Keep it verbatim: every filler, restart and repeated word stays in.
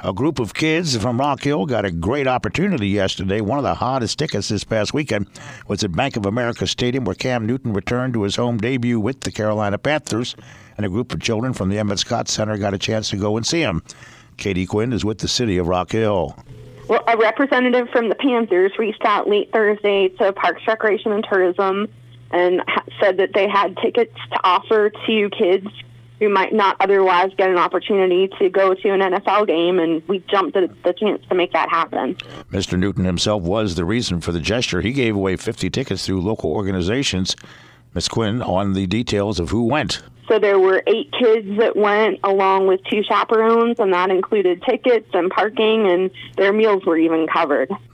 A group of kids from Rock Hill got a great opportunity yesterday. One of the hottest tickets this past weekend was at Bank of America Stadium, where Cam Newton returned to his home debut with the Carolina Panthers, and a group of children from the Emmett Scott Center got a chance to go and see him. Katie Quinn is with the city of Rock Hill. Well, a representative from the Panthers reached out late Thursday to Parks, Recreation, and Tourism and said that they had tickets to offer to kids who might not otherwise get an opportunity to go to an N F L game, and we jumped at the chance to make that happen. Mister Newton himself was the reason for the gesture. He gave away fifty tickets through local organizations. Miz Quinn, on the details of who went. So there were eight kids that went along with two chaperones, and that included tickets and parking, and their meals were even covered.